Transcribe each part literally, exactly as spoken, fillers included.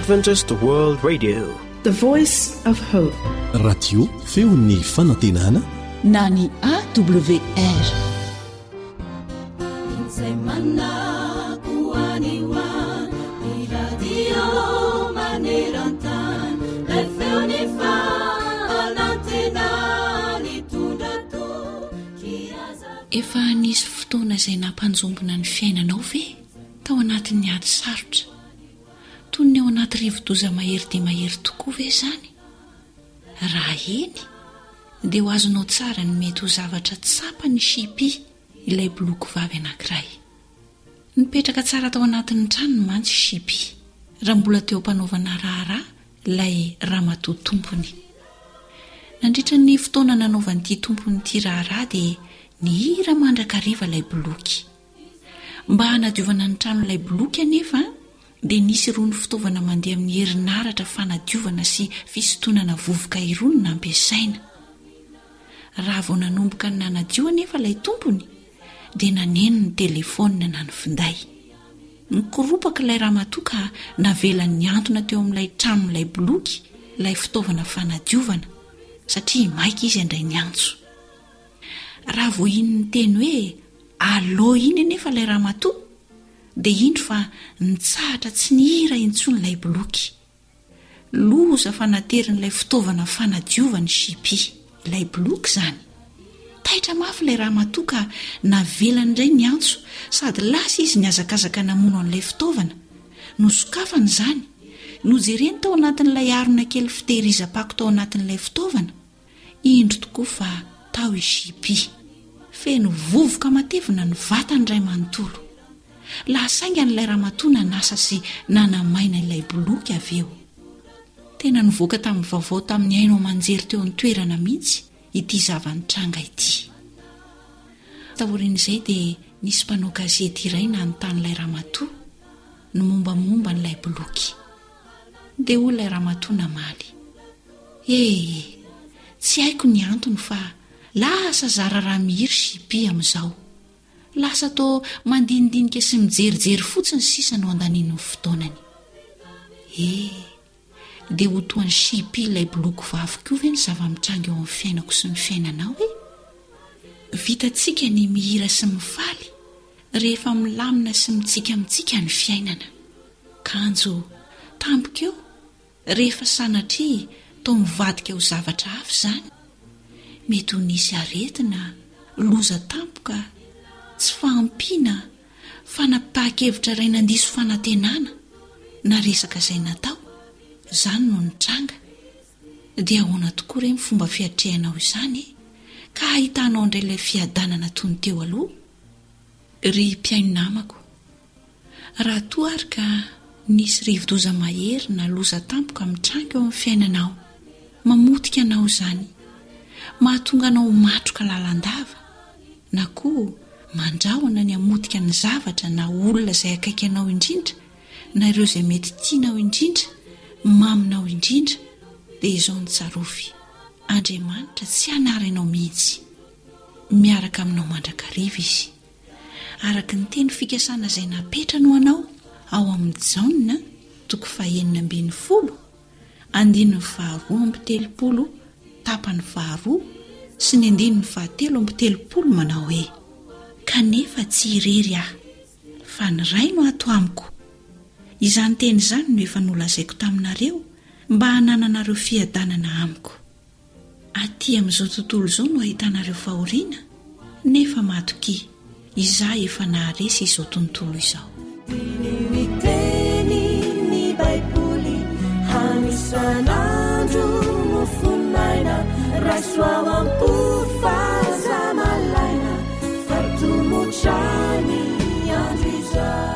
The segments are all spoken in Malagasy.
Adventist World Radio, the voice of hope. Radio feon'ny fanantenana na ny A W R. Efa nisy fotoana izay nampanjombona ny fiainanao ve tao anatin'ny ady sarotra, toy ny ao anaty rivo-doza mahery dia mahery tokoa ve izany? Raha eny dia ho azonao tsara ny mety ho zavatra tsapany shipi ilay boloko vavy anankiray. Nipetraka tsara tao anatin'ny tranony mantsy shipi raha mbola teo mpanaovana raharaha ilay ramatoa tompony. Nandritra ny fotoana nanaovan'ity tompony ity raharaha dia ny hira mandrakariva ilay boloky. Mba hanadiovana ny trano ilay boloky anefa dia nisy irony fitaovana mandeha amin'ny herinaratra fanadiovana sy fisotonana vovoka irony nampiasaina. Raha vao nanomboka ny nanadio anefa ilay tompony dia naneno ny telefaonina na ny finday. Nikoropaka ilay ramatoa ka navelan'ny antona teo amin'ilay tranon'ilay boloky ilay fitaovana fanadiovana satria maika izy andray ny antso. Raha vao iny ny teny hoe allo iny anefa ilay ramatoa dia indro fa nitsahatra tsy nihira intsony ilay boloky. Loza fanaterin'ilay fitaovana fanadiovany shipi ilay boloky izany. Taitra mafy ilay ramatoa ka navelany indray ny antso sady lasa izy niazakazaka namono an'ilay fitaovana. Nosokafany izany, nojereny tao anatin'ilay arona kely fitehirizam-pako tao anatin'ilay fitaovana. Indro tokoa fa tao i shipi feno vovoka matevina ny vatany iray manontolo. Lahasainga n'ilay ramatoa nanasa sy nanamaina ilay boloky avy eo. Tena nivoaka tamin'ny vaovao tamin'ny haino manjery teo ny toerana mihitsy ity zava-nitranga ity. Taorian'izay dia nisy mpanao gazety iray nanontany ilay ramatoa ny mombamomba n'ilay boloky. Dia hoy ilay ramatoa namaly, Eh, tsy haiko ny antony fa lasa zara raha mihiry shipi amin'izao. Lasa tao mandinidinika sy mijerijery fotsiny sisa no andaniany fotoanany. Eh, dia ho toan'ny shipi ilay boloko vavy koa ve ny zava-mitranga eo amin'ny fiainako sy ny fiainanao e? Vitantsika ny mihira sy mifaly rehefa milamina sy mitsika mitsika ny fiainana. Kanjo tampoka eo rehefa sanatria tao mivadika ho zavatra hafa izany. Mety ho nisy aretina, loza tampoka, tsy fahampiana, fanapahakevitra iray nandiso fanantenana na resaka izay natao. Izany no nitranga. Dia ahoana tokoa ireny fomba fiatrehanao izany ka ahitanao indray ilay fiadanana toy ny teo aloha? Ry mpiaino namako, raha toa ary ka nisy rivo-doza mahery na loza tampoka mitranga eo amin'ny fiainanao, mamotika anao izany, mahatonga anao matroka lalandava na koa mandrahona ny hamotika ny zavatra na olona izay akaiky anao indrindra na ireo izay mety tianao indrindra, maminao indrindra, dia izao ny tsarofy. Andriamanitra tsy hanaranao mihitsy, miaraka aminao mandrakariva izy. Araka ny teny fikasana izay napetrano anao ao amin'ny Jaona toko fahaenina ambin'ny folo andininy faharoa amby telopolo tapany faharoa sy ny andininy fahatelo amby telopolo manao hoe, kanefa tsy irery aho fa ny ray no ato amiko. Izany teny izany no efa nolazaiko taminareo mba hanananareo fiadanana amiko. Aty amin'izao tontolo izao no ahitanareo fahoriana, nefa matoki izaho efa naharesy izao tontolo izao. Miteny ny baiboly hanisan'andro no fonaina rasoao am-pofazamalaina fatomotrany andro izao.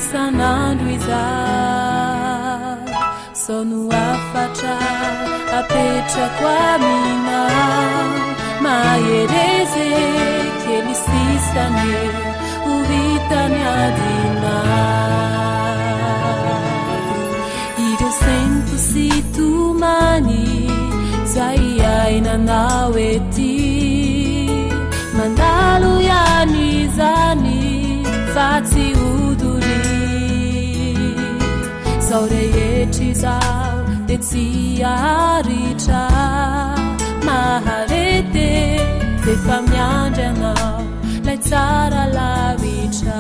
isanandro izao sono afatra apetrako amina mahereze kely sisany ho vitany adina ireo sento sy tomany zay ainanao ety mandalo ihany zany fa tsy odory zao rehetry zao de tsy aritra maharete defa miandry anao lay tsara lavitra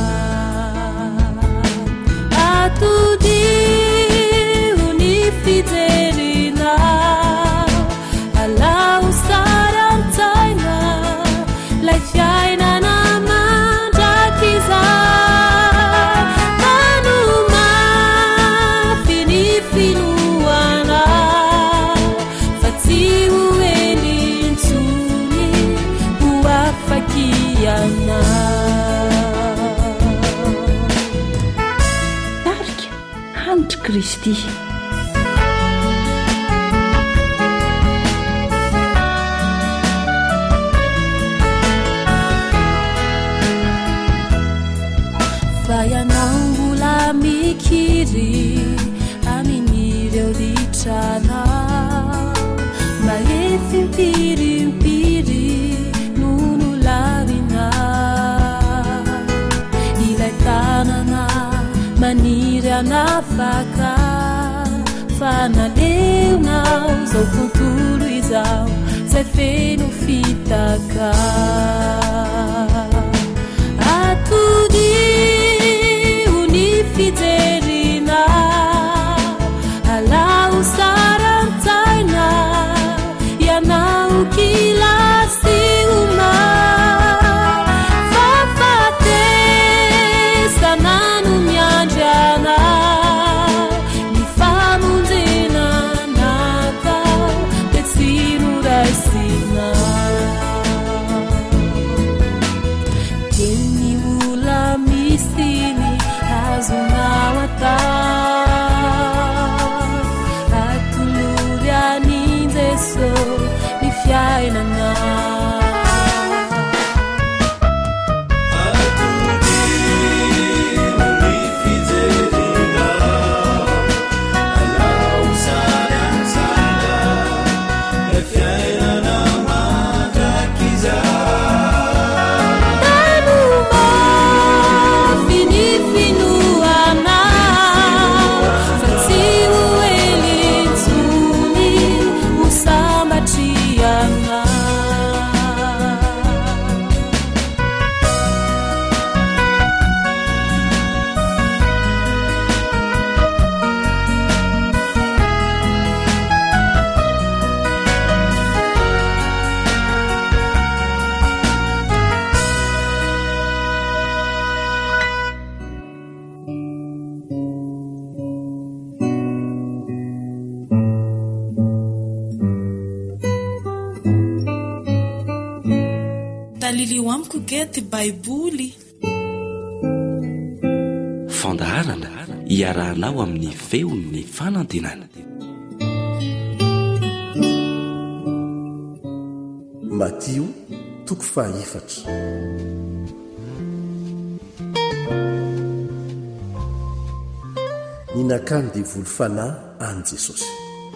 atodio ny fijerinao alao sara mtsaina lay fiainana mandrakiza manoma finifinoana fa tsy hoelintsony ho afakiana tarika antro Kristy vayanambola mikiry aminireo litranao mba efimpirimpiry nono lavinao ilay tanana maniry anafaka fa naleonao zao tontolo izao zay feno fitaka atodio ny fijerinao alao sara mtsaina ianao kilasy uma fafatesanano miandry anao ny famonjena nakao de tsy noraisina teny ola misiny azonao atao atolory anin Jeso ny fiainana talilio amiko gety baiboly fandaharana iarahanao amin'ny feon'ny fanantenana Matio toko fahaefatra. Ninakany dia voly fanahy any Jesosy.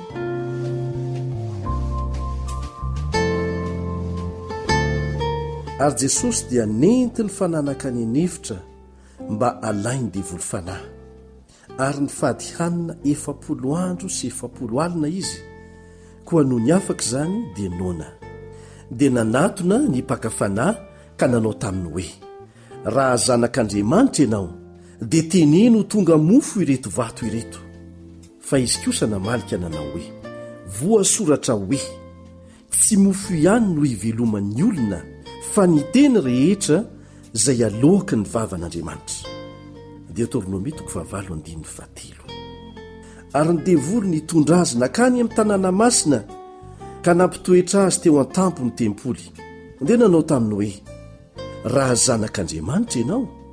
Ary Jesosy dia nenty ny fananaka ny nevitra mba alainy dia voly fanahy. Ary ny fady hanina efapolo andro sy efapolo alina izy, koa noho ny afaka izany dia nona. Dia nanatona ny mpaka-fanahy ka nanao taminy hoe, raha zanak'Andriamanitra ianao dia teneno tonga mofo ireto vato ireto. Fa izy kosa namalika nanao hoe, voasoratra hoe, tsy mofo ihany no hiveloman'ny olona fa ny teny rehetra izay aloaka ny vavan'Andriamanitra. Deuteronomie toko fahavalo andininy fahatelo. Ary ny devoly nitondra azy nakany amin'ny tanàna masina ka nampitoetra azy teo an-tampo ny tempoly. Dia nanao taminy hoe, raha zanak'Andriamanitra ianao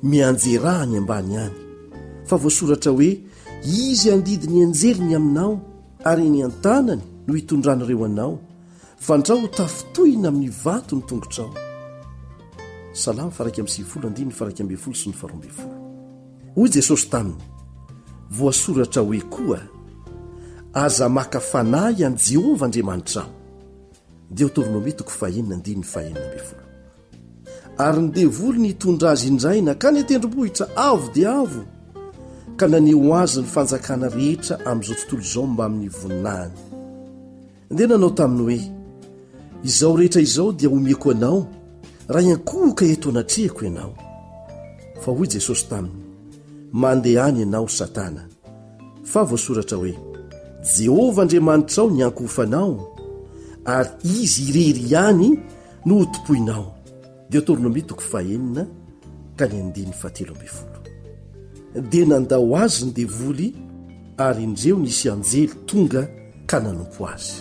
mianjerahany ambany any fa voasoratra hoe izy andidiny anjeliny aminao ary ny an-tanany no hitondran'ireo anao vandrao tafitohina amin'ny vato ny tongotrao. Salamo faraky amin'ny sivifolo andiny faraky ambin'ny folo sy ny faharoa ambin'ny folo. Hoy Jesosy taminy, voasoratra hoe koa aza maka fanahy an' Jehovah Andriamanitra aho. Deuteronomia toko fahaenina andiny fahaenina ambin'ny folo. Ary ny devoly nitondra azy indray nakany an-tendrombohitra avo dia avo ka naneho azy ny fanjakana rehetra amin'izao tontolo izao mba amin'ny voninahiny. Dia nanao taminy hoe izao rehetra izao dia omeko anao raha iankohoka eto anatrehako ianao. Fa hoy Jesosy taminy, mandeha any ianao Satana, fa voasoratra hoe Jehovah Andriamanitra ao ny ankohofanao ary izy irery ihany no hotopoinao. Deuteronomia toko fahaenina ka ny andiny fahatelo ambin'ny folo. Dia nandao azy ny devoly ary indreo nisy anjely tonga ka nanompo azy.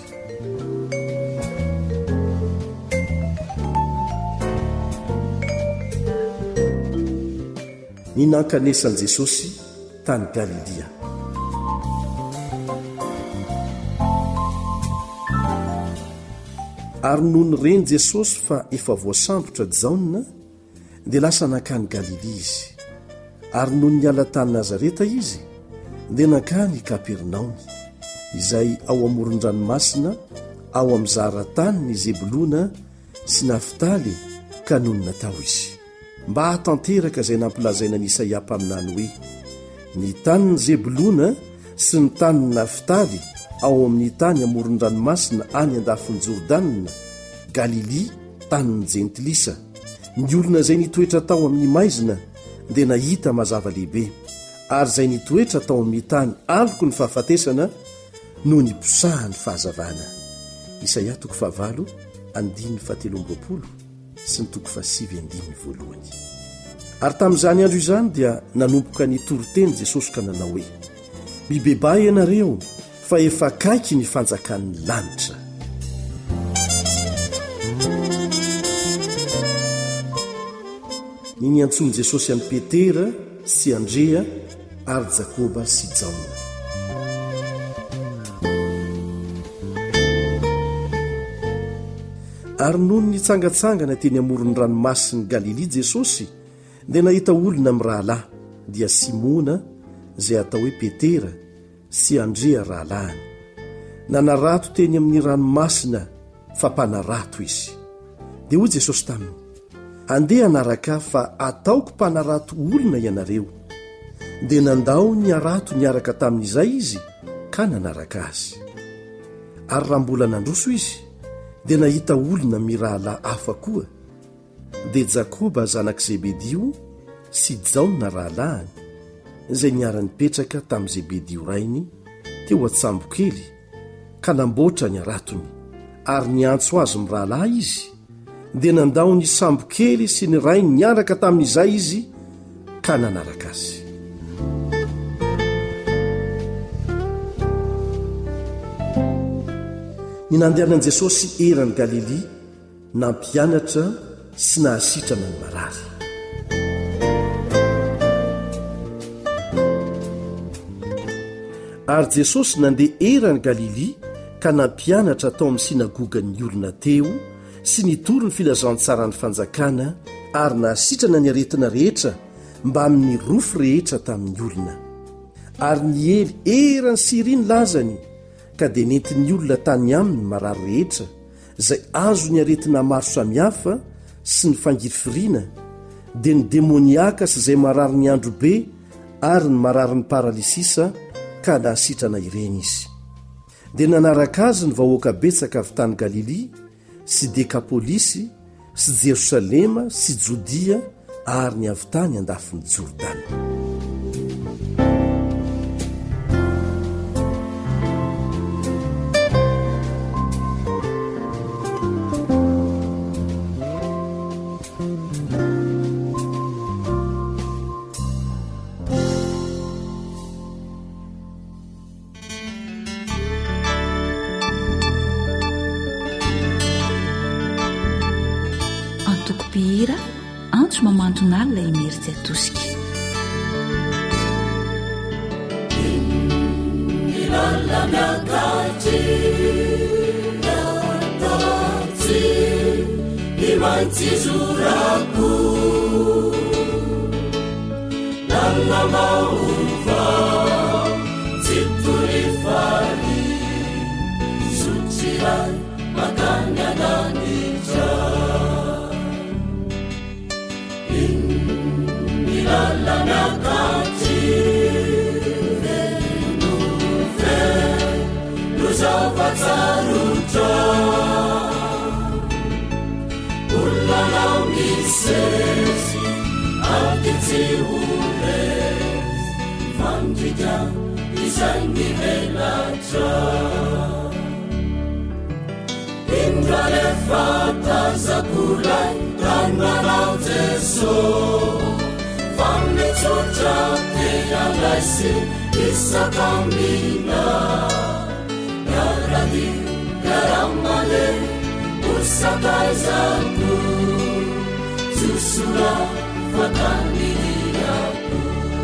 Ny nankanesan'i Jesosy tany Galilia. Ary noho ny reny Jesosy fa efa voasambotra Jaona dia lasa nankany Galilia izy. Ary noho ny ala tany Nazareta izy dia nankany Kapernaomy izay ao amoron-dranomasina ao amin'ny zaratany ny Zebulona sy Naftaly ka noho ny natao izy mba hatanteraka izay nampilazaina ny Isaia mpaminany hoe ny tany ny Zebulona sy ny tany ny Naftaly ao amin'ny tany amoron-dranomasina any andafiny Jordanina, Galilia, tanin'ny Jentilisa. Ny olona izay nitoetra tao amin'ny maizina dia nahita mazava lehibe, ary izay nitoetra tao amin'ny tany aloko ny fahafatesana no niposahany fahazavana. Isaia toko fahavalo andiny fahatelo amby roapolo sy ny toko fahasivy andiny voalohany. Ary tamin'izany andro izany dia nanomboka ny toroteny Jesosy ka nanao hoe mibebay ianareo fa efa kaiky ny fanjakan'ny lanitra. Ny niantsony Jesosy amin'ny Petera sy Andrea ary Jakoba sy Jaona. Ary noho ny tsangatsangana teny amoron'ny ranomasiny Galilia Jesosy dia nahita olona amin'ny rahalahy dia Simona izay atao hoe Petera sy Andrea rahalahiny. Nanarato teny amin'ny ranomasina fa mpanarato izy. Dia hoy Jesosy taminy, andeha anaraka fa ataoko mpanarato olona ianareo. Dia nandao ny arato niaraka tamin'izay izy ka nanaraka azy. Ary raha mbola nandroso izy dia nahita olona mirahalahy hafa koa dia Jakoba zanak' Zebedio sy Jaona rahalahiny izay niara-nipetraka tamin'ny Zebedio rainy teo an-tsambokely ka namboatra ny aratony ary niantso azy mirahalahy izy dia nandao ny sambokely sy ny rainy niaraka tamin'izay izy ka nanaraka azy. Ny nandehanan'i Jesosy eran'ny Galilia nampianatra sy nahasitrana ny marary. Ary Jesosy nandeha eran'ny Galilia ka nampianatra tao amin'ny sinagogan'ny olona teo sy nitoro ny filazantsara ny fanjakana ary nahasitrana ny aretina rehetra mba amin'ny rofo rehetra tamin'ny olona. Ary ny ely erany sy iriny lazany ka dia nentin'ny olona tany aminy marary rehetra izay azo ny aretina maro samihafa sy ny fangirifiriana dia ny demoniaka sy izay marary ny andro be ary ny marary ny paralisisa ka nahasitrana ireny izy. Dia nanaraka azy ny vahoaka betsaka avy tany Galilia sy Dekapolisy sy Jerosalema sy Jodia ary ny avy tany andafiny Jordana. antso mamantona alina imeritsy atosika. Milalamiakati natatsy imantsizorako lalamaova tsy torifany sotsiray makany ananitra milalamiakati Zavatsarutra Ullanao misesi Altitsi ures Vandrika Isai mivelatra Indrale fata zakulai Tananao Jesu Fammitsutra Te alaisi Isakamina Yaradi yaramale usakaizaku Susura fakandiriyaku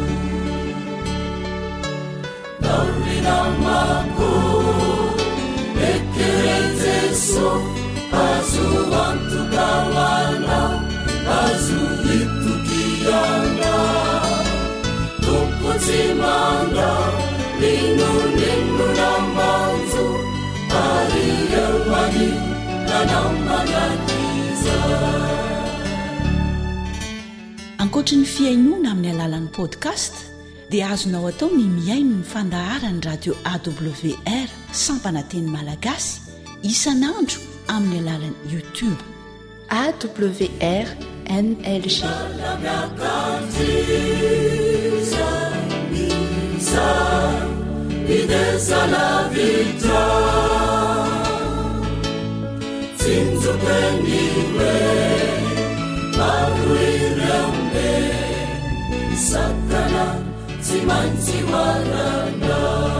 Daurinamaku Ekere Jesu Azu wantu kawana Azu itu kiana Tumputsimanda Ninu ninu namanzu Ariyawani Nanamagatiza Ankoatra ny fiainona amin'ny alalan'ny podcast dia azonao atao ny miaino ny fandaharany radio A W R sampananteny malagasy isanandro amin'ny alalan'ny YouTube A W R N L G. Idesa la vita Zinzu peniwe Maruirembe Satana Zimanzi warana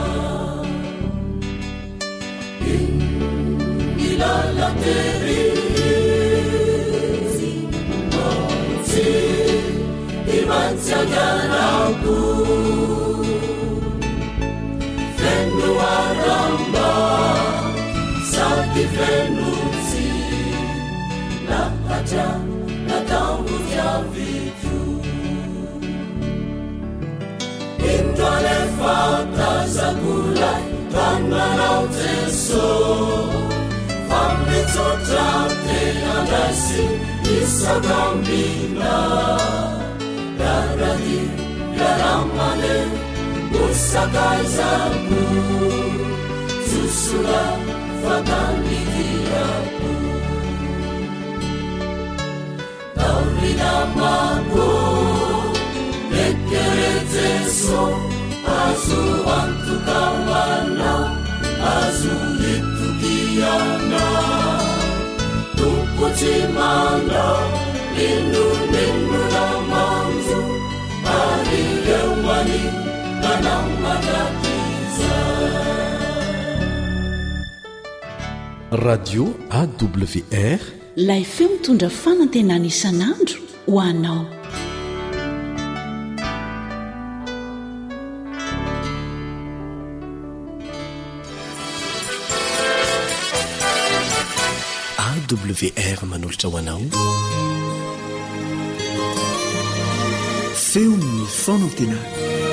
Ilala teri Zinzi Imanzi agaraku Fenuaramba Saki fenuzi Lahaja Natambu vya vitu Indwale fata zakulai Tananao Jesu Fammitsutra Te andasi Isagambina Yaradi Yaramale Usakaizaku Susura fakandiriyaku Daurinamaku Ekere Jesu Azu wantu kawana Azu itu kiana Tumputsimanda Ninu ninu namanzu Ariyawani Radio A W R lay feo mitondra fanantenana isanandro ho anao. A W R manolotra ho anao feo ny fanantenana.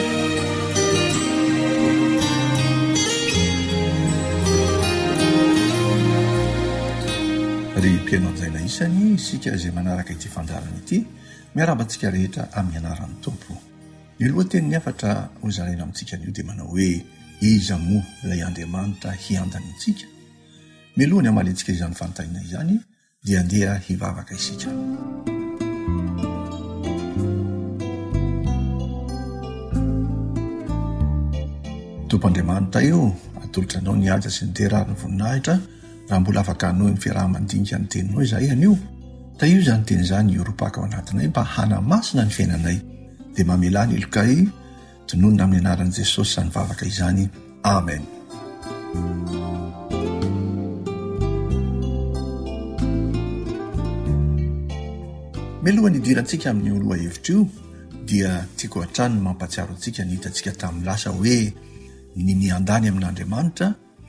Ry mpiaino amin'izay na isany isika izay manaraka ity fandarana ity miarabantsika rehetra amin'ny anaran'ny tompo. Ny lohateniny afatra ho zaraina amintsika an'io dia manao hoe iza moa ilay Andriamanitra hiandanitsika. Milohany hamalintsika izany fanontaniana izany dia andeha hivavaka isika. Tompoandriamanitra io atolotra anao ny asa sy ny terariny voninahitra raha mbola afaka hanao amin'ny fiarahamandinika ny teninao izahay anio. Ta io izany teny izany ioropaka ao anatinay mba hanamasina ny fiainanay dia mamela ny elokay tononona amin'ny anaran'i Jesosy sa ny vavaka izany. Amen. milohany idirantsika amin'ny oloha hevitra io dia tiako hatrany mampatsiaro antsika ny hitantsika tamin'ny lasa hoe ny miandany amin'Andriamanitra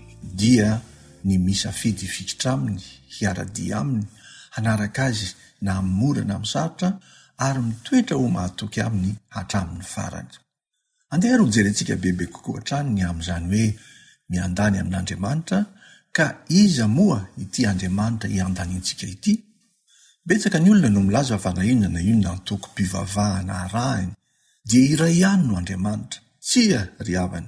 dia ny misafidy fikitra aminy, hiaradia aminy, hanaraka azy na amin'ny mora na amin'ny sarotra ary mitoetra ho mahatoky aminy hatramin'ny farany. Andeha ro jerentsika bebe kokoa hatrany ny amin'izany hoe miandany amin'Andriamanitra ka iza moa ity Andriamanitra iandanintsika ity? Betsaka ny olona no milaza fa na inona na inona antoko mpivavahana arahiny dia iray ihany no Andriamanitra, tsia ry havana.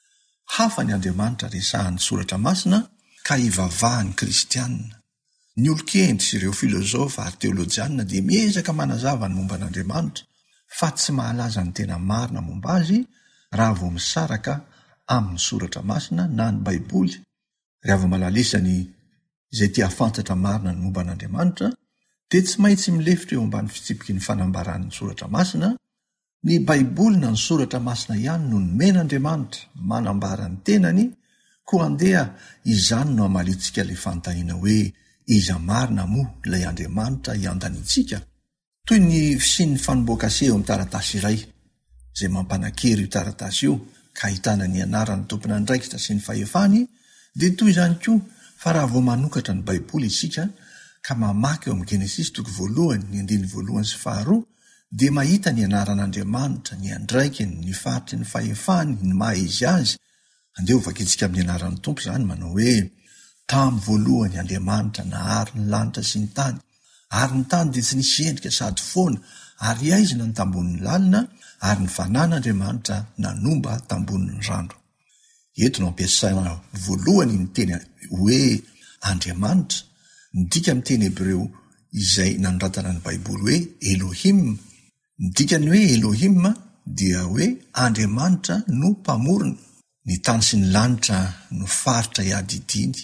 Hafa ny Andriamanitra resahan'ny soratra masina ka ivavahan'ny kristianina. Ny olon-kendry sy ireo filozofa ary teolojianina dia miezaka manazava ny momba n'Andriamanitra fa tsy mahalaza ny tena marina momba azy raha vao misaraka amin'ny soratra masina na ny Baiboly. Rehefa malalisany izay tia fantatra marina ny momba n'Andriamanitra dia tsy maintsy milefitra eo ambany fitsipiky ny fanambaran'ny soratra masina. Ny Baiboly na ny soratra masina ihany no nomen'Andriamanitra manambara ny tenany, koa andeha izany no amalitsika ilay fanontaniana hoe iza marina moa ilay Andriamanitra iandanintsika. Toy ny fisian'ny fanomboakase eo amin'ny taratasy iray izay mampanakery io taratasy io ka ahitana ny anarany tompona andraikitra sy ny fahefany, dia toy izany koa fa raha vao manokatra ny Baiboly isika ka mamaky eo amin'ny Genesis toko voalohany, ny andiny voalohany sy faharoa, dia mahita ny anaran'Andriamanitra, ny andraikiny, ny faritry ny fahefany, ny maha izy azy. Andeha ovakitsika amin'ny anaran'ny Tompo izany manao hoe tamin'ny voalohany Andriamanitra nahary ny lanitra sy ny tany, ary ny tany dia tsy nisy endrika sady foana, ary aizina ny tambonin'ny lalina, ary ny fanan'Andriamanitra nanomba tambonin'ny rano. Eto no ampiasaina voalohany ny teny hoe Andriamanitra, midika amin'ny teny Hebreo izay nanoratana ny Baiboly hoe Elohim. Ny dikany hoe Elohim dia hoe Andriamanitra no mpamorona. Ny tany sy ny lanitra no faritra iadidiny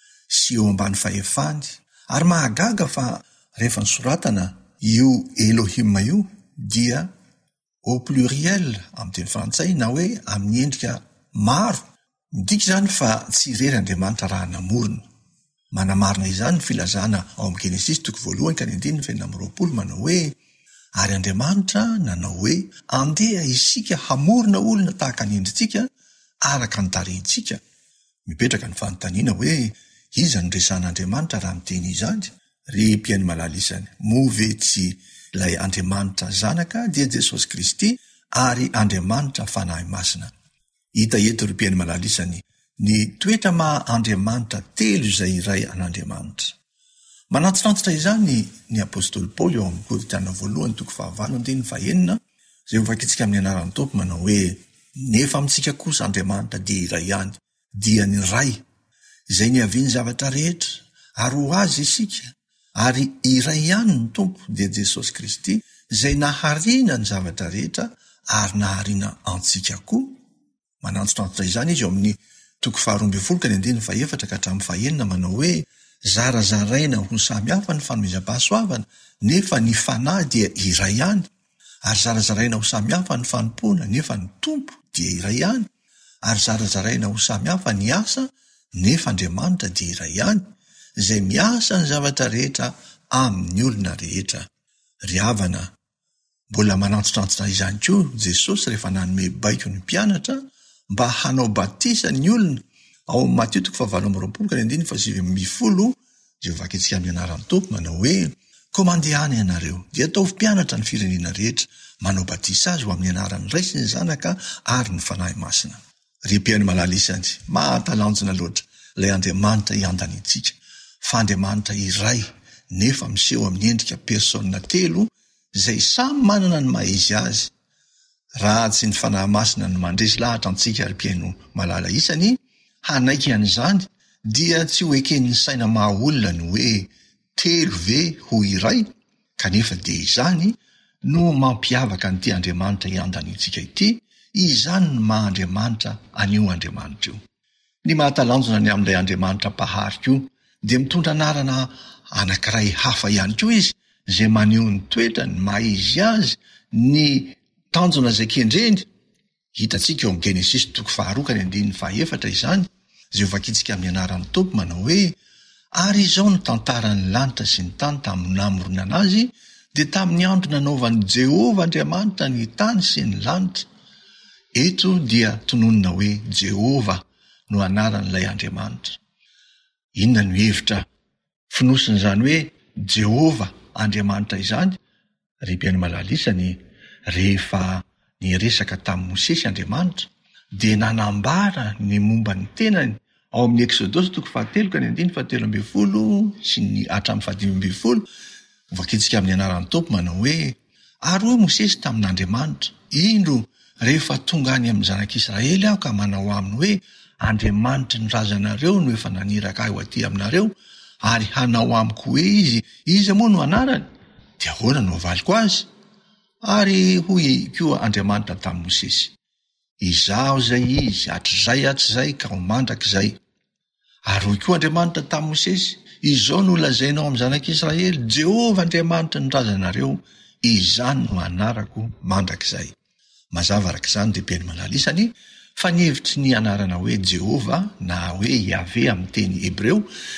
sy eo ambany fahefany. Ary mahagaga fa rehefa nisoratana io Elohim io dia au pluriel amin'ny teny frantsay na hoe amin'ny endrika maro. Midika izany fa tsy irery Andriamanitra raha namorona. Manamarina izany ny filazana ao amin'ny Genesis toko voalohany ka ny andininy fainina amby roapolo manao hoe ary Andriamanitra nanao hoe andeha isika hamorona olona tahaka ny endritsika araka ny tarehintsika. Mipetraka ny fanontaniana hoe iza ny resan'Andriamanitra raha miteny izany? Ry mpiaino malalisany, moa ve tsy ilay Andriamanitra zanaka dia Jesosy Kristy ary Andriamanitra fanahy masina? Hita eto ry mpiaino malalisany ny toetra maha Andriamanitra telo izay iray an'Andriamanitra. Manatitantitra izany ny apôstôly Paoly eo amin'ny Korintiana voalohany toko fahavalo andiny fahenina izay ovakitsika amin'ny anaran'ny Tompo manao hoe nefa amintsika kosa Andriamanitra dia iray ihany, dia ny ray izay niaviany zavatra rehetra ary ho azy isika, ary iray ihany ny Tompo dia Jesosy Kristy izay nahariana ny zavatra rehetra ary nahariana antsika koa. Manatitantitra izany izy eo amin'ny toko faharoa ambin'ny folo ka ny andiny faefatra ka hatramin'ny fahenina manao hoe zarazaraina ho samy hafa ny fanomezam-pahasoavana nefa ny fanahy dia iray ihany, ary zarazaraina ho samy hafa ny fanompoana nefa ny Tompo dia iray ihany, ary zarazaraina ho samy hafa ny asa nefa Andriamanitra dia iray ihany izay miasa ny zavatra rehetra amin'ny olona rehetra. Ry havana, mbola manantotrantitra izany koa Jesosy rehefa nanome baiko ny mpianatra mba hanao batisa ny olona ao amin'ny Mateo toko fahavalo amby roapolo ka ny andiny fahasivy amby folo, izay vakitsika amin'ny anaran'ny Tompo manao hoe koa mandehana ianareo dia atao mpianatra ny firenena rehetra, manao batisa azy ho amin'ny anaran'ny Ray sy ny Zanaka ary ny fanahy masina. Ry mpiaino malalisany, mahatalanjona loatra ilay Andriamanitra iandanintsika, fa Andriamanitra iray nefa miseho amin'ny endrika persona telo izay samy manana ny maha izy azy. Raha tsy ny fanahy masina no mandresy lahatra antsika ry mpiaino malala isany, hanaiky an'izany dia tsy ho eken'ny saina maha olona ny hoe telo ve ho iray, kanefa dia izany no mampiavaka n'ity Andriamanitra iandanintsika ity, izany ny maha Andriamanitra anio Andriamanitra io. Ny mahatalanjona ny amin'ilay Andriamanitra mpahary koa dia mitondra anarana anankiray hafa ihany koa izy, izay maneho ny toetra ny maha izy azy, ny tanjona izay kendreny. Hitantsika eo amin'ny Genesis toko faharoa ka ny andiny fahaefatra izany, izay vakitsika amin'ny anaran'ny Tompo manao hoe ary izao no tantaran'ny lanitra sy ny tany tamin'ny namoronana azy dia tamin'ny andro nanaovan'i Jehova Andriamanitra ny tany sy ny lanitra. Eto dia tononona hoe Jehova no anaran'ilay Andriamanitra. Inona no hevitra finosiny izany hoe Jehova Andriamanitra izany? Ry mpiaino malalisany, rehefa ny resaka tamin'i Mosesy Andriamanitra dia nanambara ny momba ny tenany ao amin'ny Eksodosy toko fahatelo ka ny andiny fahatelo ambin'ny folo sy ny hatramin'ny fahadimy ambin'ny folo. Vakitsika amin'ny anaran'ny Tompo manao hoe, ary hoy Mosesy tamin'Andriamanitra, indro rehefa tonga any amin'ny zanak'Israely aho ka manao aminy hoe, Andriamanitra ny razanareo no efa naniraka ahy ho aty aminareo, ary hanao amiko hoe izy, izy moa no anarany, dia ahoana no avaliko azy? Ary hoy koa Andriamanitra tamin'i Mosesy, izaho zay izy, hatr'izay hatr'izay ka ho mandrak'izay. Ary hoy koa Andriamanitra tamin'i Mosesy, izao no lazainao amin'ny zanak'Israely, Jehova Andriamanitra ny razanareo, izany no anarako mandrak'izay. Mazava arak'izany dia beny malalisany fa ny hevitry ny anarana hoe Jehova na hoe Yahvé amin'ny teny Hebreo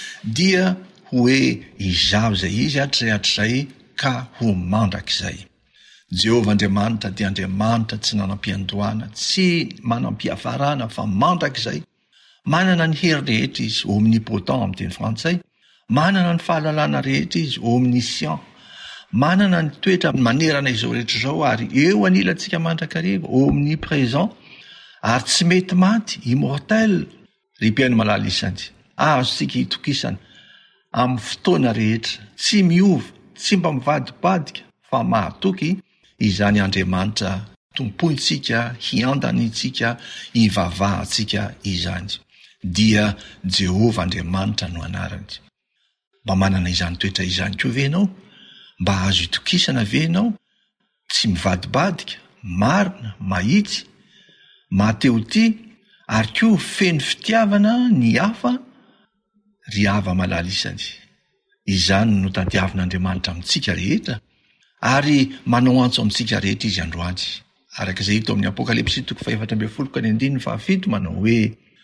dia hoe izaho zay izy hatr'izay hatr'izay ka ho mandrak'izay. Jehova Andriamanitra dia Andriamanitra tsy nanam-piandohana, tsy manam-piafarana fa mandrak'izay. Manana ny hery rehetra izy, omnipotent amin'ny teny frantsay. Manana ny fahalalana rehetra izy, omniscient. Manana ny toetra manerana izao rehetra izao ary eo anilantsika mandrakariva, omniprésent. Ary tsy mety maty, immortel. Ry mpiaino malalisany, azontsika hitokisana amin'ny fotoana rehetra, tsy miova, tsy mba mivadibadika fa mahatoky izany Andriamanitra tompontsika, hiandanitsika, hivavahantsika izany. Dia Jehova Andriamanitra no anarany. Mba manana izany toetra izany koa ve ianao? Mba azo hitokisana ve ianao? Tsy mivadibadika, marina, mahitsy, mateoty, ary koa feno fitiavana ny hafa? Ry hava malalisany, izany no tadiavin'Andriamanitra amintsika rehetra, ary manao antso amintsika rehetra izy androany. Arak'izay hita amin'ny Apokalipsy toko fahaefatra ambin'ny folo ka ny andiny fahafito manao hoe,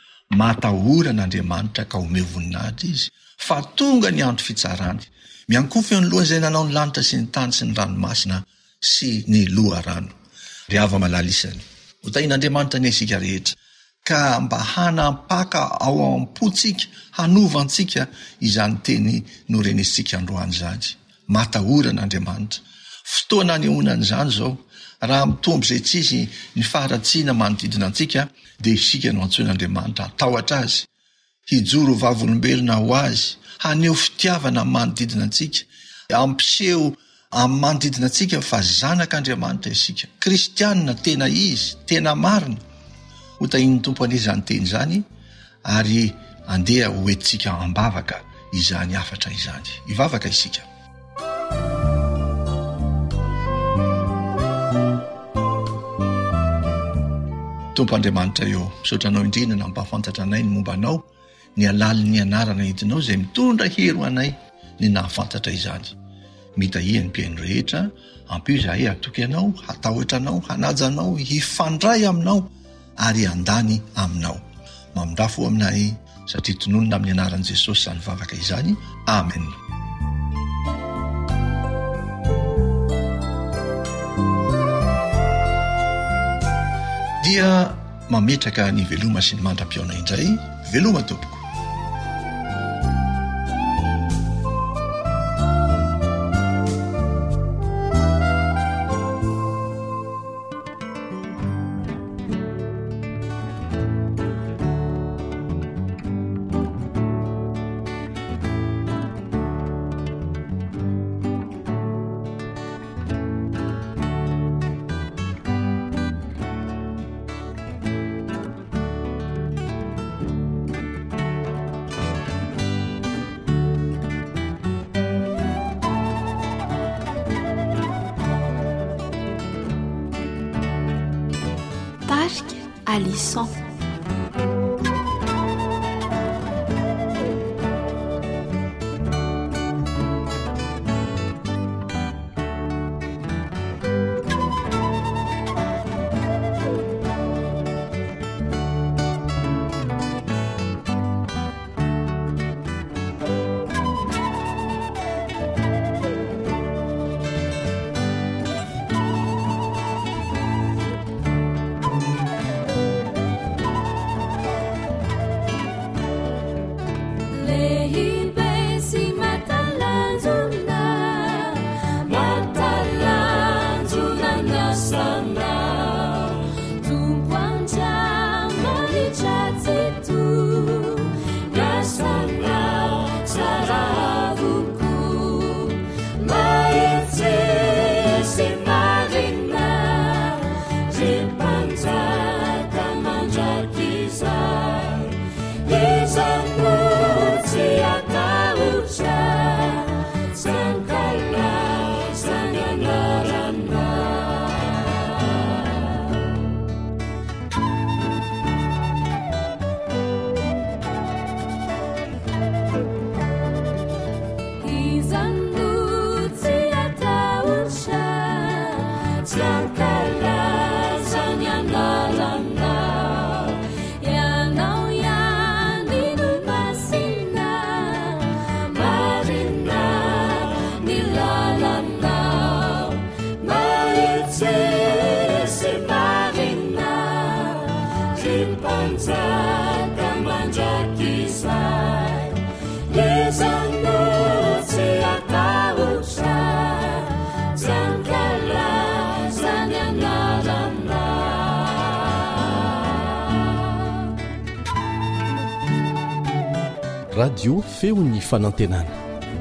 matahoran'Andriamanitra ka omeo voninahitra izy, fa tonga ny andro fitsarany, miankofy eo ny lohany izay nanao ny lanitra sy ny tany sy ny ranomasina sy ny loharano. Ry hava malalisany, hotain'Andriamanitra ny isika rehetra, ka mba hanampaka ao am-potsika, hanovantsika izany teny norenesitsika androany izany. Matahoran'Andriamanitra. Fotoana anehonan' izany zao, raha mitombo izay tsisy ny faharatsiana manodidina antsika, dia isika no antsoin'Andriamanitra hatahotra azy, hijoro vavolombelona ho azy, haneho fitiavana manodidina antsika, ampiseho amin'ny manodidina antsika fa zanak'Andriamanitra isika, kristianina tena izy, tena marina. Hotahin'ny tompo anie izany teny izany, ary andeha hoentintsika ambavaka izany afatra izany. Ivavaka isika. Tompo Andriamanitra eo, misaotranao indrindra na mpahafantatra anay ny momba anao, ny alalin'ny anarana entinao izay mitondra hery ho anay ny nahafantatra izany. Mitahia ny mpiaino rehetra, ampio izahay hatoky anao, hatahotra anao, hanaja anao, hifandray aminao, ary andany aminao. Mamindafo aminay satria tononona amin'ny anaran'i Jesosy izany vavaka izany. Amen. Dia mametraka ny veloma sy ny mandram-piaona indray, veloma tompoko. Alisson. mpanjaka mandrakizay izano tsy atahotra sankalazany anarana radio feo ny fanantenana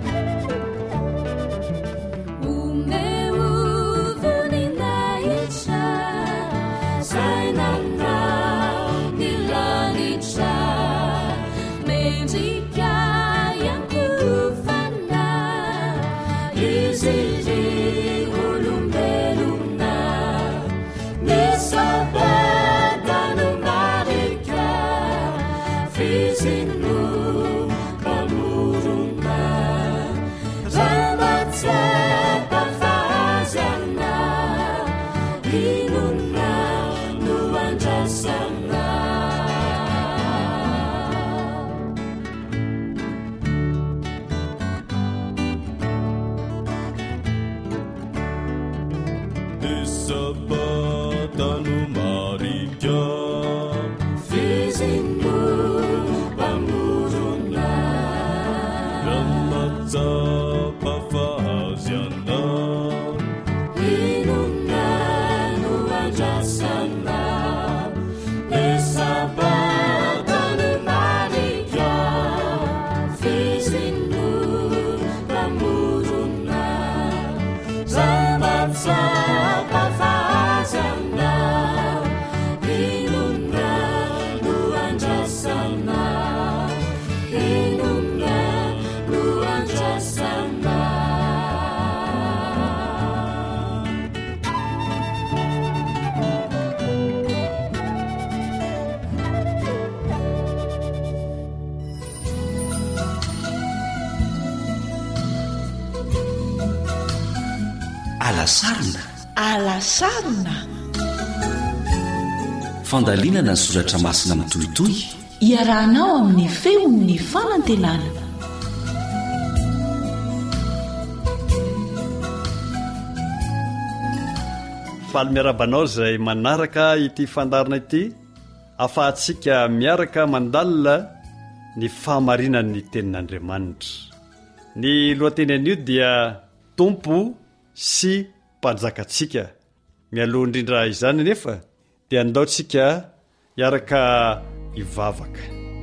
alasarina alasarina fandalinana ny soratra masina mitohitoy iarahanao amin'ny feon'ny fanantenana faly miarabanao izay manaraka ity fandarina ity afahantsika miaraka mandalina ny fahamarinan'ny tenin'Andriamanitra. Ny lohateny an'io dia tompo sy mpanjakatsika. Mialoha indrindra izany nefa dia andaontsika hiaraka hivavaka.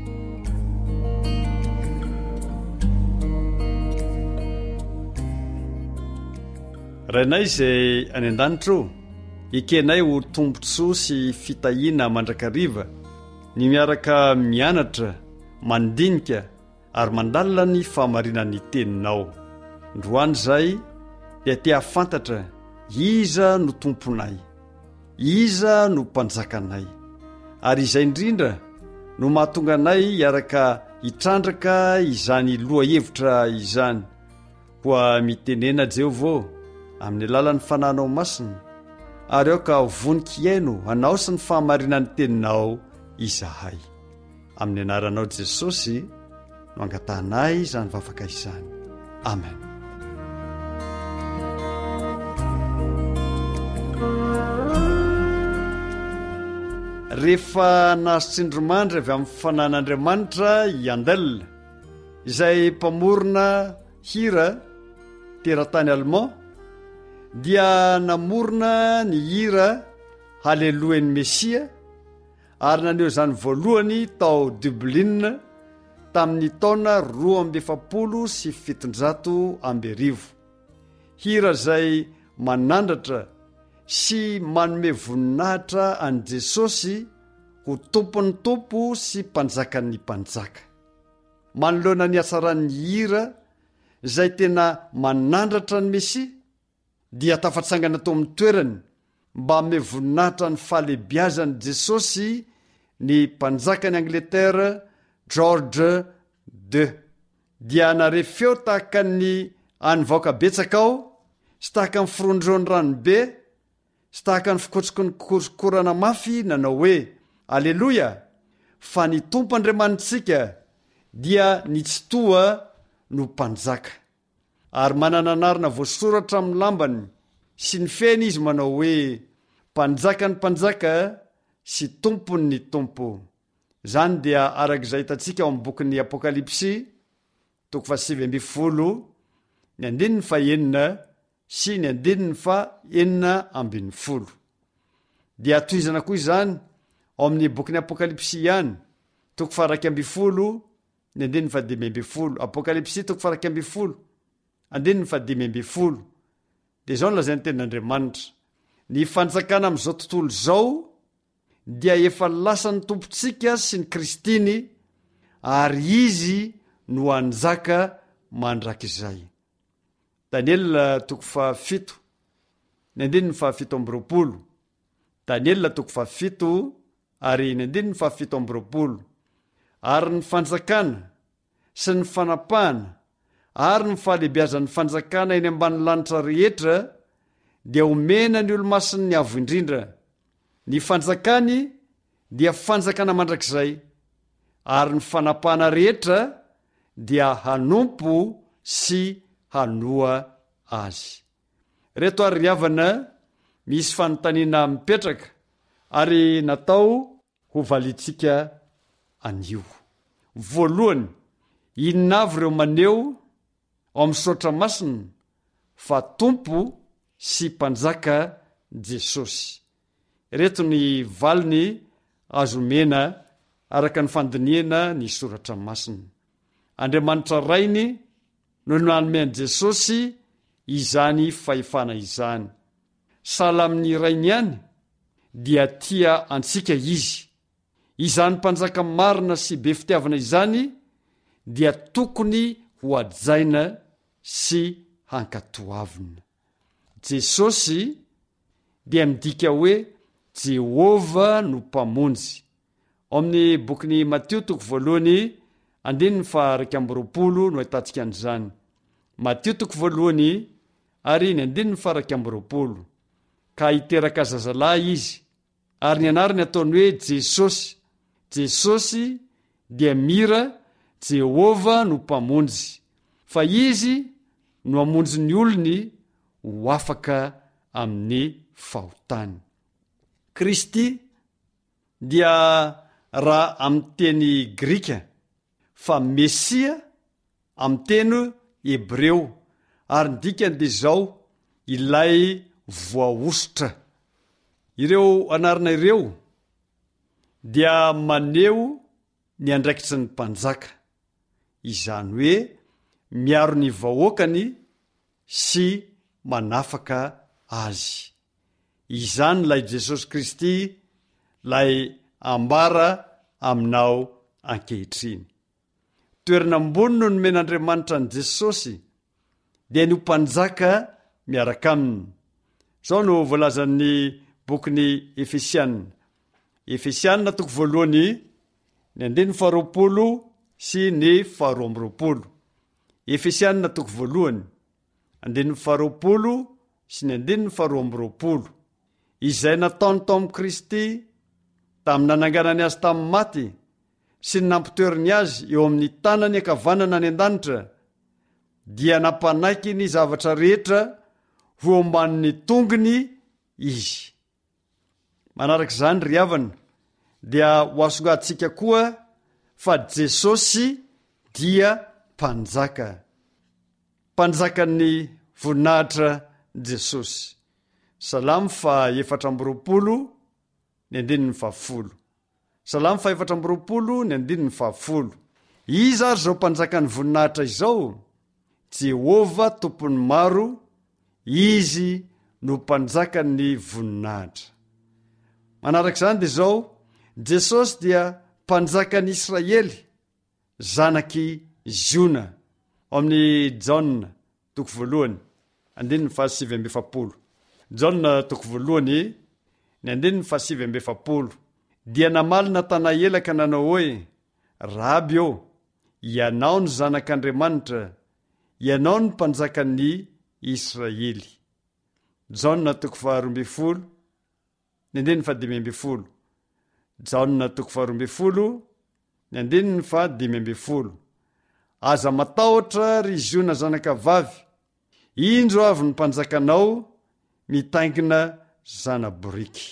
Rainay izay any an-danitro, ikenay ho tombontsoa sy fitahiana mandrakariva, ny miaraka mianatra, mandinika ary mandalina ny fahamarinan'ny teninao. Androany izay dia te hafantatra iza no tomponay, iza no mpanjakanay, ary izay indrindra no mahatonga anay hiaraka hitrandraka izany loha-hevitra izany. Koa mitenena Jehovah amin'ny alalan'ny fananao masina, ary aoka voninkiaino anao sy ny fahamarinan'ny teninao izahay. Amin'ny anaranao Jesosy no angatahnay izany vavaka izany. Amen. Rehefa nahazotsindromandry avy amin'ny fanan'Andriamanitra Yandel, izay mpamorona hira teratany Allemand, dia namorona ny hira Halelohan'ny Mesia, ary naneo izany voalohany tao Dublin tamin'ny taona roa amby efapolo sy fitonjato amby arivo. Hira izay manandratra sy manome voninahitra an' Jesosy ho tompony tompo sy mpanjakan'ny mpanjaka. Manoloana ny hatsaran'ny hira izay tena manandratra ny Mesia dia tafatsangana tao amin'ny toerany mba me voninahitra ny fahalebiazan'i Jesosy ny mpanjakany Angletera George deux dia narefeo tahaka ny anyvaoka betsaka ao sy tahaka ny firondrony ranobe sy tahaka ny fikotroky ny korokorana mafy nanao hoe aleloia fa ny tompo Andriamanitsika dia nitsotoa no mpanjaka. Ary manana anarana voasoratra amin'ny lambany sy ny feny izy manao hoe mpanjaka ny mpanjaka sy tompony ny tompo. Zany dia arak'izay hitantsika ao amin'ny bokin'ny Apokalipsy toko fahasivy amby folo ny andininy fa enina sy ny andininy fa enina ambin'ny folo. Dia toizana koa izany ao amin'ny bokin'ny Apokalipsy ihany toko faharaky amby folo ny andininy fa dimy amby folo. Apokalipsy toko faharaky amby folo andininy fa dimy amby folo. Dia zao no lazay ny tenin'Andriamanitra, ny fanjakana amin'izao tontolo izao dia efa lasa ny tompontsika sy ny Kristiny ary izy no anjaka mandrakizay. Daniela toko fahafito ny andininy fahafito amby roapolo. Daniela toko fahafito ary ny andininy fahafito amby roapolo. Ary ny fanjakana sy ny fanapahana ary ny fahalebiazan'ny fanjakana eny ambany lanitra rehetra dia omena ny olo-masiny avo indrindra. Ny fanjakany dia fanjakana mandrakizay ary ny fanapahana rehetra dia hanompo sy hanoa azy. Reto ary ry havana, misy fanontaniana mipetraka ary natao ho valitsika anio. Voalohany, inona avy ireo maneo ao amin'ny saotra masina fa tompo sy mpanjaka Jesosy? Reto ny valiny azo mena araka ny fandiniana ny soratra masina. Andriamanitra rainy no nanome an' Jesosy izany fahefana izany. Sahala amin'ny rainy ihany dia tia antsika izy. Izany mpanjaka marina sy be fitiavana izany dia tokony ho ajaina sy hankatoavina. Jesosy dia midika hoe Jehova no mpamonjy. Ao amin'ny bokin'ny Matio toko voalohany andininy fa iraika amby roapolo no ahitantsika an'izany. Matio toko voalohany ary ny andininy fa iraika amby roapolo. Ka hiteraka zazalahy izy ary ny anarany ataony hoe Jesosy. Jesosy dia mira Jehova no mpamonjy, fa izy no amonjy ny olony ho afaka amin'ny fahotany. Kristy dia raha amin'ny teny Grika, fa Mesia amin'ny teny Hebreo, ary ny dikany dia izao ilay voaositra. Ireo anarana ireo dia maneo ny andraikitry ny mpanjaka, izany hoe miaro ny vahoakany sy manafaka azy. Izany lay Jesosy Kristy lay ambara aminao ankehitriny. Toerana ambony no nomen'Andriamanitra ny Jesosy dia ny mpanjaka miaraka aminy. Zao no voalazan'ny bokin'ny Efesianina. Efesianina toko voalohany ny andininy faharoapolo sy ny faharoa amby roapolo. Efesianina toko voalohany andininy faharoapolo sy ny andininy faharoa amby roapolo. Izay nataony tao amin'ny Kristy tamin'ny nananganany azy tamin'ny maty sy ny nampitoeriny azy eo amin'ny tanany ankavanana any an-danitra, dia nampanaiky ny zavatra rehetra ho ambanin'ny tongony izy. Manaraka izany ry havana, dia ho asongaditsika koa fa Jesosy dia mpanjaka. Mpanjakan'ny voninahitra Jesosy. Salamo fa efatra amby roapolo ny andininy fahafolo. Salamo fa efatra amby roapolo ny andininy fahafolo. Iza ary zao mpanjakan'ny voninahitra izao? Jehova tompony maro, izy no mpanjaka ny voninahitra. Manarak'izany dia izao, Jesosy dia mpanjaka ny Israely, zanaky Ziona. Ao amin'ny Jaona toko voalohany andininy fahasivy amby efapolo. Jaona toko voalohany ny andininy fahasivy amby efapolo. Dia namaly Natanaela ka nanao hoe, Raby ô, ianao ny zanak'Andriamanitra, ianao ny mpanjakan'ny Israely. Jaona toko faharoa amby folo ny andininy fahadimy amby folo. Jaona toko faharoa amby folo ny andininy fahadimy amby folo. Aza matahotra ry Ziona zanakavavy, indro avy ny mpanjakanao mitaingina zanaboriky.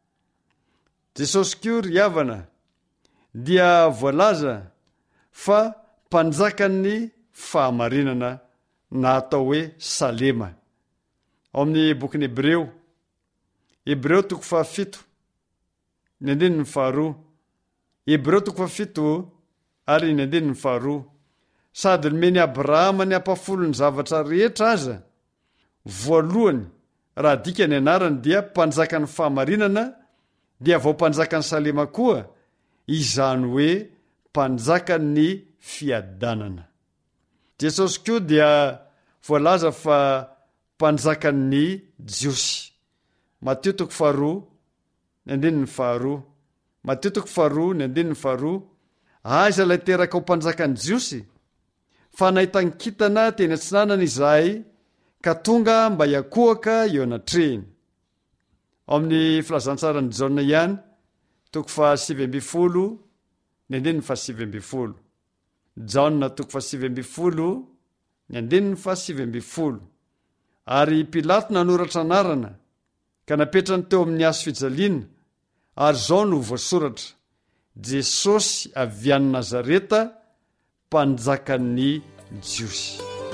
Jesosy koa ry havana dia voalaza fa mpanjakan'ny fahamarinana na atao hoe Salema. Ao amin'ny bokin'ny Hebreo, Hebreo toko fahafito ny andininy faharoa. Hebreo toko fahafito ary ny andininy faharoa. Sady nomeny Abrahama ny ampafolo ny zavatra rehetra aza, voalohany raha dika ny anarany dia mpanjaka ny fahamarinana, dia vao mpanjaka ny Salema koa, izany hoe mpanjaka ny fiadanana. Jesosy koa dia voalaza fa mpanjaka ny Jiosy. Mateo toko faharoa ny andininy faharoa. Mateo toko faharoa ny andininy faharoa. Aiza ilay teraka ho mpanjaka ny Jiosy? Fa nahitany kitana teny antsinanana izahay, ka tonga mba hiakohaka eo anatrehiny. Ao amin'ny filazantsarany Jaona ihany, toko fahasivy amby folo ny andininy fahasivy amby folo. Jaona toko fahasivy amby folo ny andininy fahasivy amby folo. Ary Pilato nanoratra anarana, ka napetrany teo amin'ny hazo fijaliana, ary zao no voasoratra, Jesosy avy any Nazareta, mpanjakan'ny Jiosy.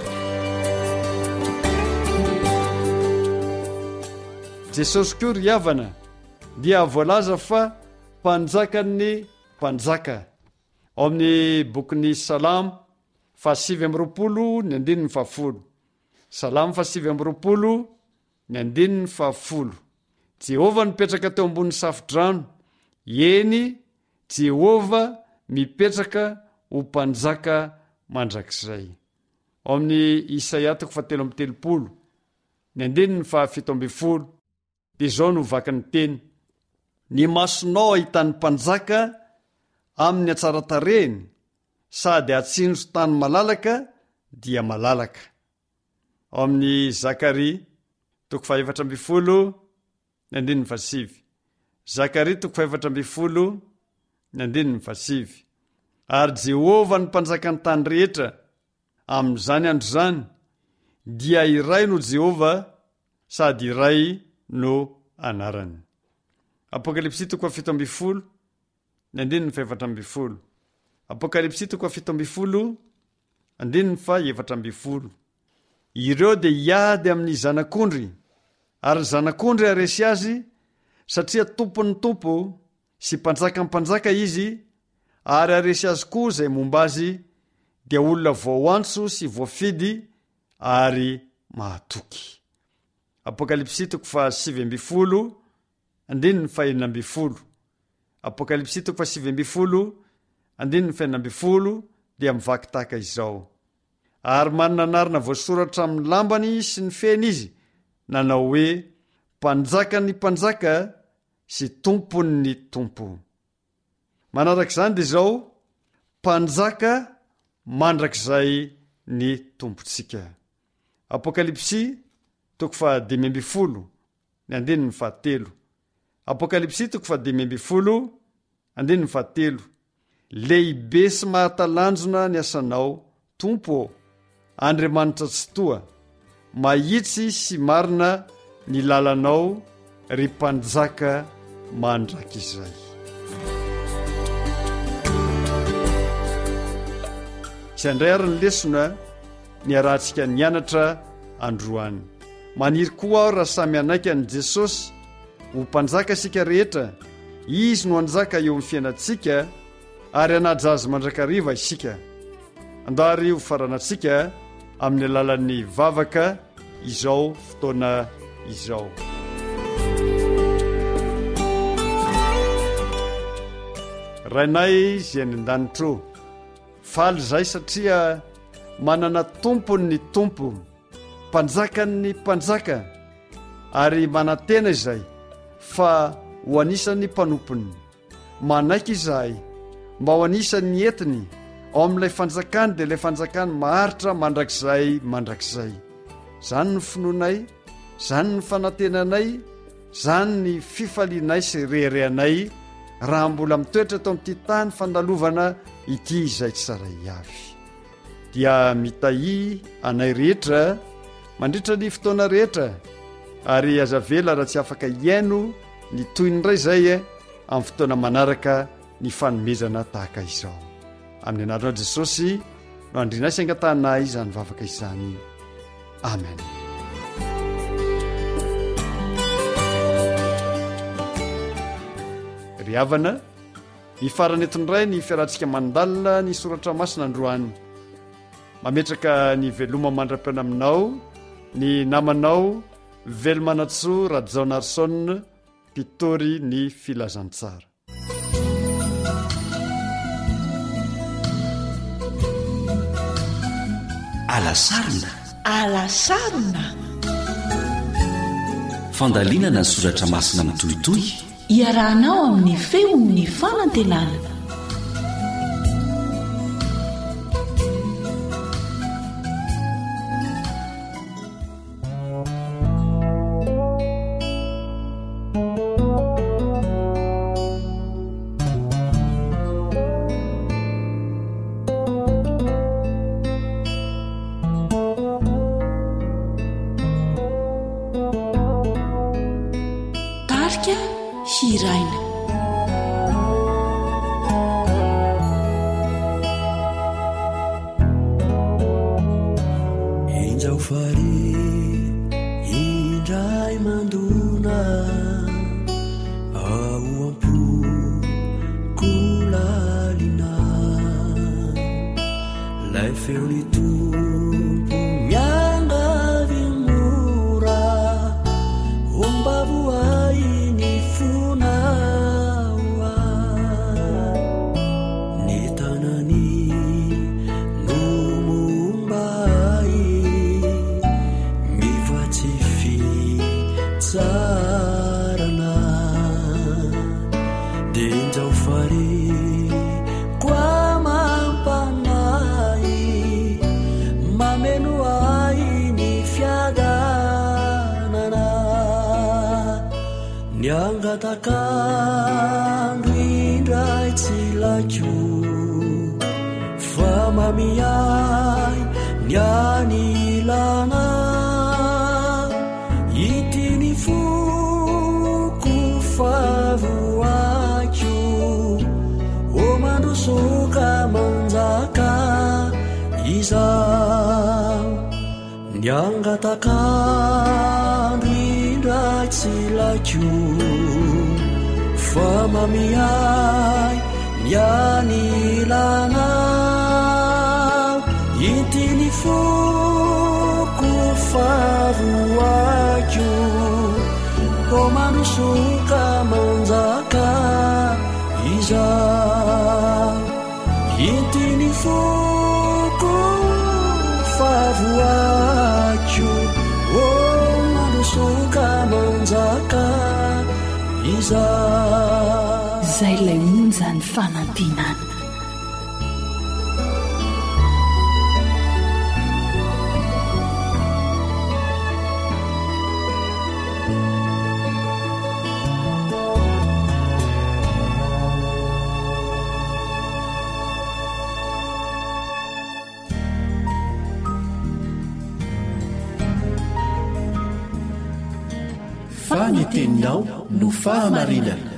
Jesosy koa ry havana dia voalaza fa mpanjakan'ny mpanjaka. Ao amin'ny bokin'ny Salamo fahasivy amby roapolo ny andininy fahafolo. Salamo fahasivy amby roapolo ny andininy fahafolo. Jehova mipetraka teo ambony safidrano, eny Jehova mipetraka ho mpanjaka mandrakizay. Ao amin'ny Isaia toko fahatelo amby telopolo ny andininy fahafito amby folo. Dia izao no vaky ny teny, ny masonao ahitany mpanjaka amin'ny atsaratarehiny, sady atsinjo tany malalaka dia malalaka. Ao amin'ny Zakaria toko fahaefatra amby folo ny andininy fahasivy. Zakaria toko fahaefatra amby folo ny andininy fahasivy. Ary Jehova ny mpanjaka ny tany rehetra, amin'izany andro zany dia iray no Jehova, sady iray no anarany. Apokalipsy toko fahafito amby folo ny andininy fahaefatra amby folo. Apokalipsy toko fahafito amby folo andininy fahaefatra amby folo. Ireo dia hiady amin'ny zanak'ondry, ary ny zanak'ondry aresy azy, satria tompon'ny tompo sy mpanjaka mpanjaka izy, ary aresy azy koa izay momba azy, dia olona voaantso sy voafidy ary mahatoky. Apokalipsy toko fahasivy amby folo andininy fahaenina amby folo. Apokalipsy toko fahasivy amby folo andininy fahaenina amby folo dia mivaky tahaka izao. Ary manana anarana voasoratra amin'ny lambany sy ny feny izy, nanao hoe mpanjaka ny mpanjaka sy tompony ny tompo. Manarak'izany dia izao, mpanjaka mandrakizay ny tompontsika. Apokalipsy toko fahadimy amby folo ny andininy fahatelo. Apokalipsy toko fahadimy amby folo andininy fahatelo. Lehibe sy mahatalanjona ny asanao, tompo, Andriamanitra tsy toa, mahitsy sy marina ny lalanao, ry mpanjaka mandrakizay. Izay indray ary ny lesona ny arahantsika nianatra androany. Maniry koa aho raha samy anaiky an'i Jesosy ho mpanjaka sika rehetra, izy no anjaka eo amin'ny fiainantsika, ary anajazy mandrakariva isika. Andary ho faranantsika amin'ny alalan'ny vavaka izao fotoana izao. rainay zay ny an-danitro faly zay satria manana tompony ny tompo, mpanjakany ny mpanjaka, ary manantena izay fa ho anisan'ny mpanompony. manaiky izahay mba ho anisan'ny entiny ao amin'ilay fanjakany dia ilay fanjakany maharitra mandrakizay mandrakizay. Zany ny finoanay, zany ny fanantenanay, zany ny fifalianay sy rehereanay raha mbola mitoetra tao amin'ity tany fandalovana ity izay tsy saray avy. Dia mitahi anay rehetra mandritra ny fotoana rehetra, ary azavela raha tsy afaka iaino ny toyny indray zay e amin'ny fotoana manaraka ny fanomezana tahaka izao. Amin'ny anaran'i Jesosy no andrinay sy angatanay izany vavaka izany. Amen. Ry havana, ny farany etondray ny fiarantsika mandalina ny soratra masina androany. Mametraka ny veloma mandra-piana aminao ny namanao Velomanatsoa Radjaonarson, mpitory ny filazantsara. alasarina alasarina fandalinana ny soratra masina mitohitohy iarahanao amin'ny feon'ny fanantenana. Hiraina injao fari indray mandona ao ampo kolalina lay feony tompo miangavy mora ombavoai takandro indray tsy lakio fa mamiay ny anilana itiny foko favoakio o mandrosoka manjaka iza ny angatakandro indray tsy lakio fa mamiay ny anilana itiny foko favoakio o mandrosoka manjaka iza itiny foko favoakio o mandrosoka manjaka iza zay lay monjany fanantinana. Faniteninao no fahamarinana.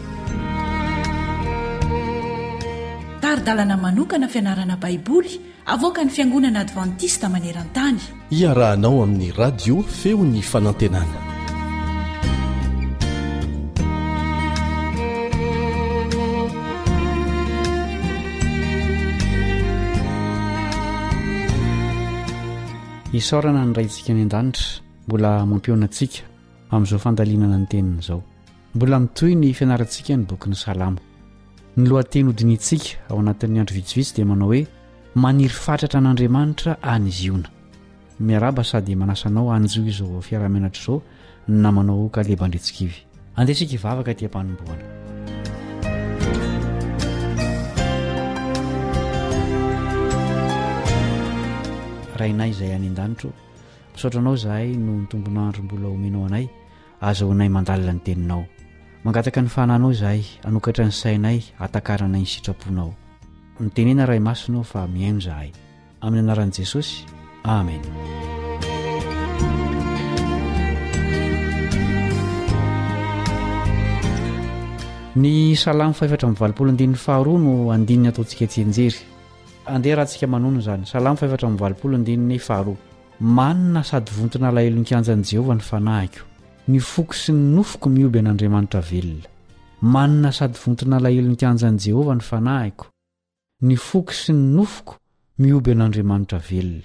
Taridalana manokana fianarana baiboly avoaka ny fiangonana advantista maneran-tany. Iarahanao amin'ny radio feon'ny fanantenana. Isaorana ny raintsika ny an-danitra mbola mampiona antsika amin'izao fandalinana ny teniny izao. Mbola mitoy ny fianarantsika ny boky ny salamo. Ny lohateny hodinitsika ao anatin'ny andro vitsivitsy dia manao hoe maniry fatratra an'Andriamanitra any Ziona. Miaraba sady manasanao anjo izao fiaramenatra izao na manao Kaleba Andretsikivy. Andesika ivavaka aty am-panomboana. Rainay izay any an-danitro, misaotra anao zahay no ny tombonandro mbola omenao anay, azahoanay mandalina ny teninao. Mangataka ny fananao zahay, anokatra ny sainay, atakarana ny sitraponao. Mitenena ray masonao fa mihaino zahay. Amin'ny anaran'i Jesosy, amen. Ny salamo faefatra amby valopolo andininy faharoa no andininy ataontsika tsienjery. Andeha rahantsika manono zany. Salamo faefatra amby valopolo andininy faharoa. Manina sady vontona alahelo ny kianjan'i Jehovah ny fanahiko. Ny foko sy ny nofoko mioby an'Andriamanitra velona. Manina sady vontona alahelo ny kianjan'i Jehovah ny fanahiko. Ny foko sy ny nofoko mioby an'Andriamanitra velona.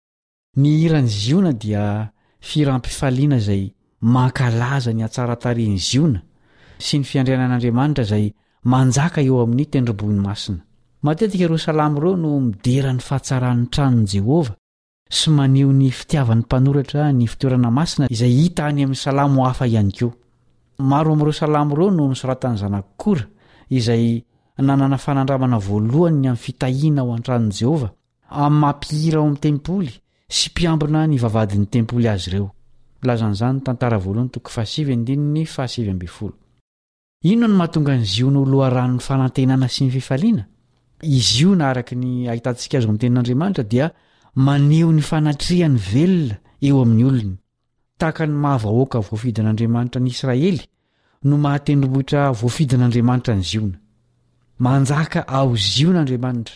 Ny hiran'ny Ziona dia firampifaliana izay mankalaza ny hatsaratariny Ziona sy ny fiandrianan'Andriamanitra izay manjaka eo amin'ny tendrombohiny masina. Matetika ireo salamo ireo no midera ny fahatsarany tranon'i Jehovah sy maneho ny fitiavan'ny mpanoratra ny fitoerana masina izay hita any amin'ny salamo hafa ihany koa. Maro amin'ireo salamo ireo no nosoratan'ny zanak'Kora izay nanana fanandramana voalohany ny amin'ny fitahiana ao an-tranon'i Jehovah amin'ny mampihira ao amin'ny tempoly sy mpiambina ny vavadin'ny tempoly azy ireo. Lazan'izany tantara voalohany toko fahasivy andininy fahasivy amby folo. Inona no mahatonga ny Ziona ho loharanon'ny fanantenana sy ny fifaliana? Izy io na araka ny ahitantsika azo amin'ny tenin'Andriamanitra dia maneho ny fanatriany velona eo amin'ny olony. Tahaka ny mahavahoaka voafidin'Andriamanitra ny Israely no mahatendrombohitra voafidin'Andriamanitra ny Ziona. Manjaka ao Ziona Andriamanitra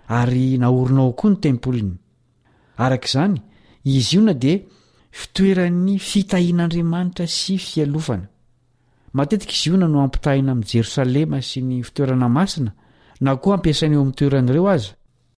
ary naorinao koa ny tempoliny. Araka izany, izy Ziona dia fitoeran'ny fitahian'Andriamanitra sy fialofana. Matetika Ziona no ampitahina amin'ny Jerosalema sy ny fitoerana masina na koa ampiasaina eo amin'ny toeran'ireo aza.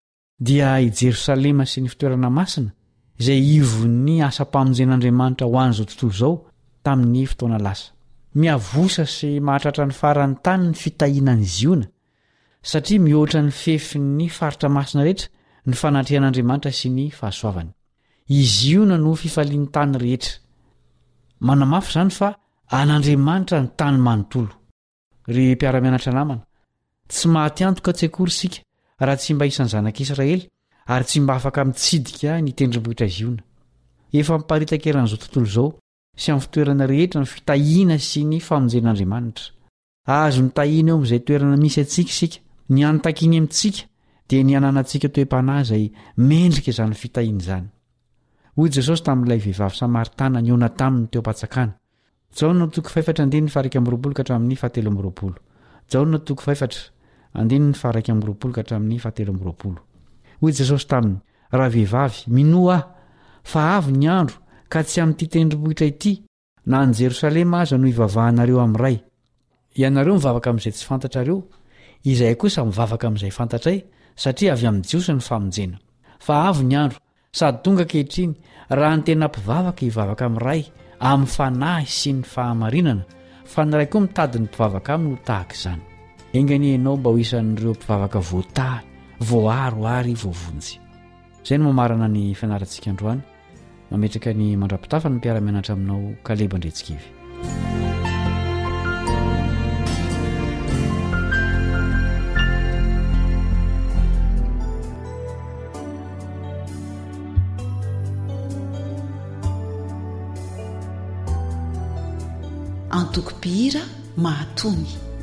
Dia i Jerosalema sy ny fitoerana masina izay ivon'ny asa-pamonjen'Andriamanitra ho an'izao tontolo izao tamin'ny fotoana lasa. Miavosa sy mahatratra ny faran'ny tany ny fitahianan'i Ziona satria mihoatra ny fefin'ny faritra masina rehetra ny fanatrehan'Andriamanitra sy ny fahasoavany. I Ziona no fifalian'ny tany rehetra. Manamafy izany fa an'Andriamanitra ny tany manontolo. Ry mpiara-mianatra namana, tsy mahaty antoka tsy akory sika raha tsy mba isan'ny zanak'Israely ary tsy mba afaka mitsidika ny tendrombohitra Ziona. Efa miparitaka eran'izao tontolo izao sy amin'ny fitoerana rehetra ny fitahiana sy ny famonjen'Andriamanitra. Azo nitahiana eo amin'izay toerana misy antsika sika. Ny anontakiny amintsika dia ny ananantsika toe-panahy izay mendrika izany fitahiana izany. Hoy Jesosy tamin'ilay vehivavy Samaritana niona taminy teo am-patsakana. Jaona toko faefatra andininy faharaiky amby roapolo ka hatramin'ny fahatelo amby roapolo. Jaona toko faefatra andininy faharaiky amby roapolo ka hatramin'ny fahatelo amby roapolo. Hoy Jesosy taminy, raha vehivavy, minoa aho, fa avy ny andro ka tsy amin'ity tendrombohitra ity, na ny Jerosalema aza no ivavahanareo amin'ray. Ianareo mivavaka amin'izay tsy fantatrareo, izay kosa mivavaka amin'izay fantatray, satria avy amin'ny Jiosy ny famonjena. Fa avy ny andro, sady tonga ankehitriny, raha ny tena mpivavaka hivavaka amin'ray, amin'ny fanahy sy ny fahamarinana, fa ny ray koa mitady ny mpivavaka aminy ho tahaka izany. Engany ianao mba ho isan'ireo mpivavaka voatahy, voaro ary voavonjy. Izay no mamarana ny fianarantsika androany. Mametraka ny mandrapitafa ny mpiara-mianatra aminao Kaleba Andretsikivy. Antoko-pihira mahatony.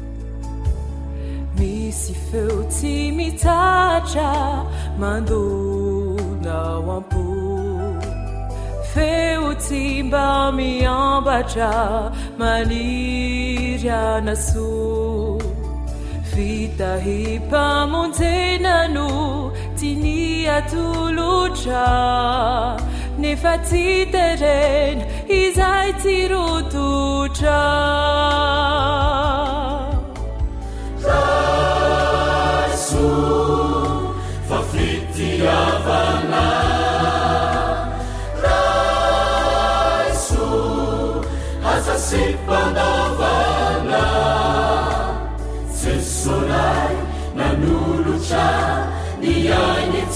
Misy feo tsy mitatra mandona ao am-po, feo tsy mba miambatra maniry anaso, fitahimpamonjena no tiany atolotra, nefa tsy terena izay tsy rototra. Raiso fa fitiavana, raiso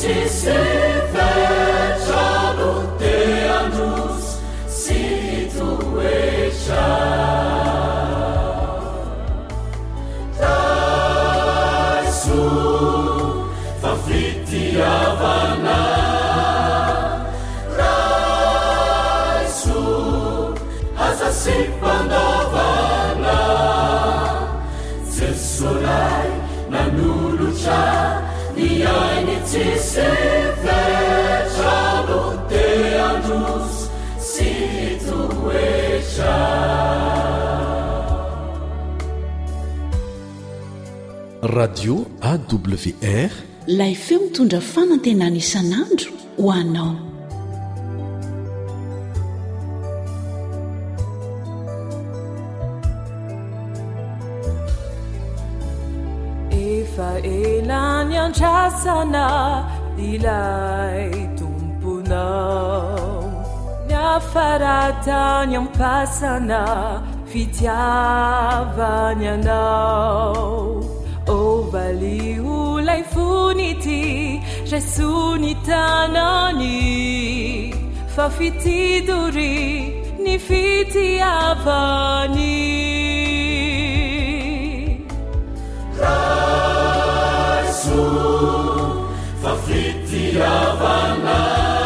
tsifetraloteandros situetra taiso fafitiavana raiso azasipandavana zesolai nanolotra ni ainy tsisefetraloteandros situetra radio A W R ilay feo mitondra fanantenana isan'andro ho anao. efa elany andrasana ilay tomponao ny afaratany ampasana fitiavany anao ovaliolay fonity resony tanany fa fitidory ny fitiavany raiso fafitiavana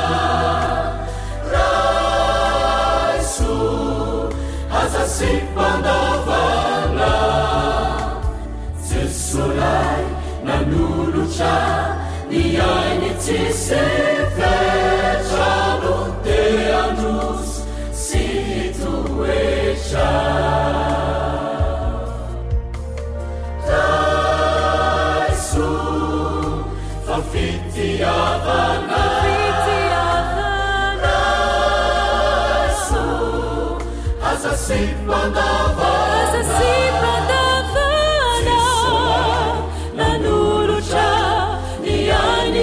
raiso azasipandavana zesolai nanolotra ni ainy tsisefetraloteandros situetra raiso fafitiavana raiso azasipandavana nanolotra ni ainy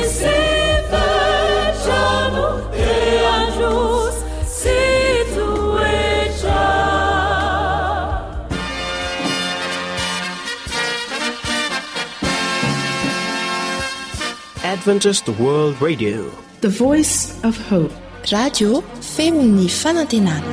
tsisefetraloteandros situetra Adventist World Radio, the voice of hope. Radio femini fanantenana.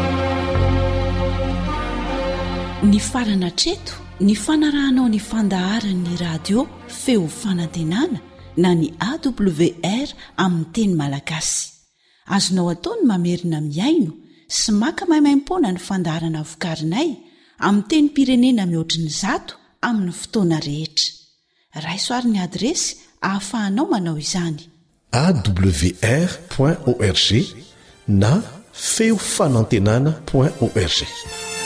Ny farana treto ny fanarahanao ny fandaharan'ny radio feo fanantenana na ny A W R amin'ny teny malagasy. Azonao ataony mamerina miaino sy maka mahimaimpona ny fandaharana vokarinay amin'ny teny pirenena mihoatriny zato amin'ny fotoana rehetra. Raisoaryn'ny adresy ahafahanao manao izany: A W R point org na feo fanantenana point org.